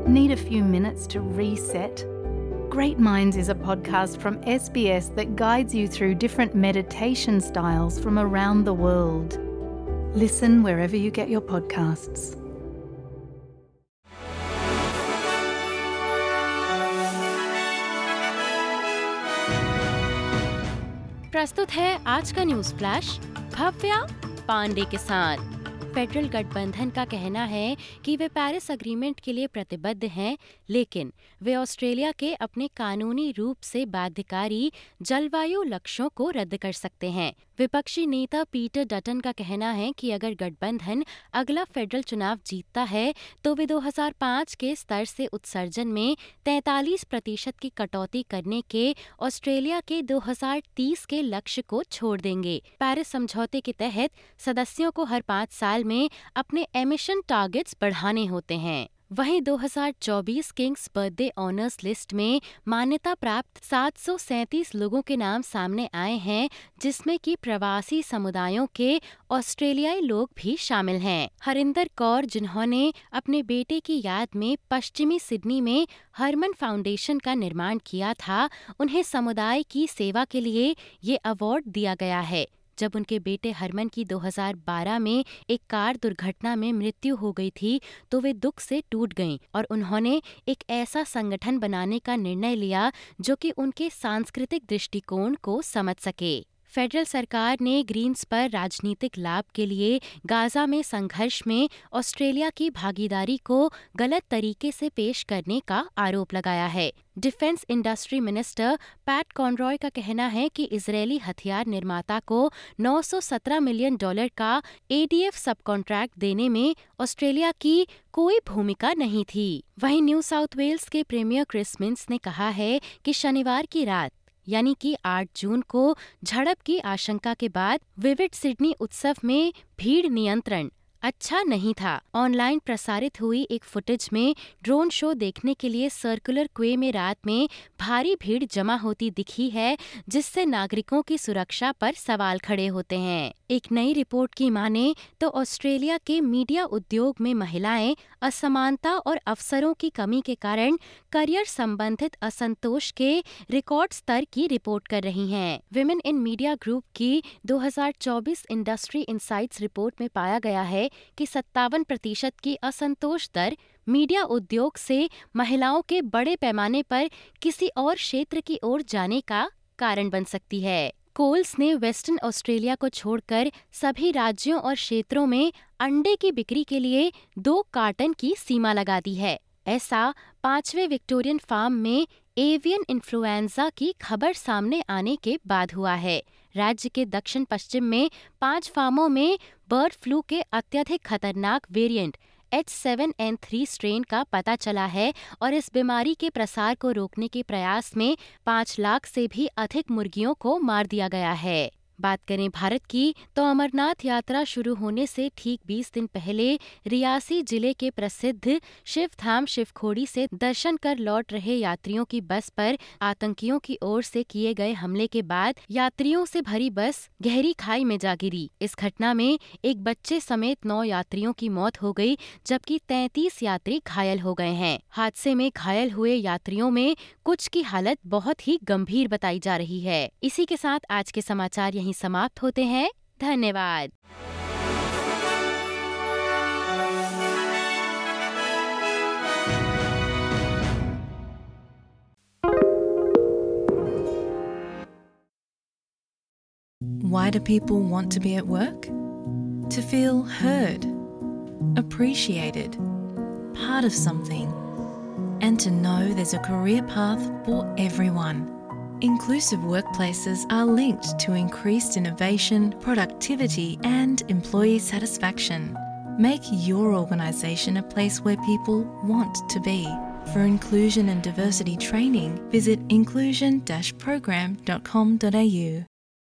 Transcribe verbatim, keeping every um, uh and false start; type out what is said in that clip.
Need a few minutes to reset? Great Minds is a podcast from S B S that guides you through different meditation styles from around the world. Listen wherever you get your podcasts. प्रस्तुत है आज का news flash Bhavya Pandey के साथ। Federal गठबंधन का कहना है कि वे पेरिस एग्रीमेंट के लिए प्रतिबद्ध हैं, लेकिन वे ऑस्ट्रेलिया के अपने कानूनी रूप से बाध्यकारी जलवायु लक्ष्यों को रद्द कर सकते हैं। विपक्षी नेता पीटर डटन का कहना है कि अगर गठबंधन अगला फेडरल चुनाव जीतता है तो वे दो हज़ार पाँच के स्तर से उत्सर्जन में तैंतालीस प्रतिशत की कटौती करने के ऑस्ट्रेलिया के दो हज़ार तीस के लक्ष्य को छोड़ देंगे। पेरिस समझौते के तहत सदस्यों को हर पाँच साल में अपने एमिशन टारगेट्स बढ़ाने होते हैं। वहीं दो हज़ार चौबीस किंग्स बर्थडे ऑनर्स लिस्ट में मान्यता प्राप्त सात सौ सैंतीस लोगों के नाम सामने आए हैं, जिसमें कि प्रवासी समुदायों के ऑस्ट्रेलियाई लोग भी शामिल हैं। हरिंदर कौर, जिन्होंने अपने बेटे की याद में पश्चिमी सिडनी में हरमन फाउंडेशन का निर्माण किया था, उन्हें समुदाय की सेवा के लिए ये अवार्ड दिया गया है। जब उनके बेटे हरमन की दो हज़ार बारह में एक कार दुर्घटना में मृत्यु हो गई थी तो वे दुख से टूट गईं और उन्होंने एक ऐसा संगठन बनाने का निर्णय लिया जो कि उनके सांस्कृतिक दृष्टिकोण को समझ सके। फेडरल सरकार ने ग्रीन्स पर राजनीतिक लाभ के लिए गाजा में संघर्ष में ऑस्ट्रेलिया की भागीदारी को गलत तरीके से पेश करने का आरोप लगाया है। Defence industry minister Pat Conroy का कहना है कि इजरायली हथियार निर्माता को नौ सौ सत्रह मिलियन डॉलर का A D F subcontract देने में ऑस्ट्रेलिया की कोई भूमिका नहीं थी। वहीं न्यू साउथ वेल्स के प्रीमियर क्रिस मिन्स ने कहा है कि शनिवार की रात यानी कि आठ जून को झड़प की आशंका के बाद विविड सिडनी उत्सव में भीड़ नियंत्रण अच्छा नहीं था। ऑनलाइन प्रसारित हुई एक फुटेज में ड्रोन शो देखने के लिए सर्कुलर क्वे में रात में भारी भीड़ जमा होती दिखी है, जिससे नागरिकों की सुरक्षा पर सवाल खड़े होते हैं। एक नई रिपोर्ट की माने तो ऑस्ट्रेलिया के मीडिया उद्योग में महिलाएं असमानता और अवसरों की कमी के कारण करियर संबंधित असंतोष के रिकॉर्ड स्तर की रिपोर्ट कर रही हैं। विमेन इन मीडिया ग्रुप की दो हज़ार चौबीस इंडस्ट्री इनसाइट्स रिपोर्ट में पाया गया है कि सत्तावन प्रतिशत की असंतोष दर मीडिया उद्योग से महिलाओं के बड़े पैमाने पर किसी और क्षेत्र की ओर जाने का कारण बन सकती है। कोल्स ने वेस्टर्न ऑस्ट्रेलिया को छोड़कर सभी राज्यों और क्षेत्रों में अंडे की बिक्री के लिए दो कार्टन की सीमा लगा दी है। ऐसा पांचवें विक्टोरियन फार्म में एवियन इन्फ्लुएंजा की खबर सामने आने के बाद हुआ है। राज्य के दक्षिण पश्चिम में पांच फार्मों में बर्ड फ्लू के अत्यधिक खतरनाक variant H seven N three strain का पता चला है और इस बीमारी के प्रसार को रोकने के प्रयास में पाँच लाख से भी अधिक मुर्गियों को मार दिया गया है। बात करें भारत की तो अमरनाथ यात्रा शुरू होने से ठीक बीस दिन पहले रियासी जिले के प्रसिद्ध शिवधाम शिवखोड़ी से दर्शन कर लौट रहे यात्रियों की बस पर आतंकियों की ओर से किए गए हमले के बाद यात्रियों से भरी बस गहरी खाई में जा गिरी। इस घटना में एक बच्चे समेत नौ यात्रियों की मौत हो गई, जबकि तैंतीस यात्री घायल हो गए हैं। हादसे में घायल हुए यात्रियों में कुछ की हालत बहुत ही गंभीर बताई जा रही है। इसी के साथ आज के समाचार यहीं समाप्त होते हैं। धन्यवाद। Why do people want to be at work? To feel heard, appreciated, part of something, and to know there's a career path for everyone. Inclusive workplaces are linked to increased innovation, productivity, and employee satisfaction. Make your organisation a place where people want to be. For inclusion and diversity training, visit inclusion dash program dot com dot a u.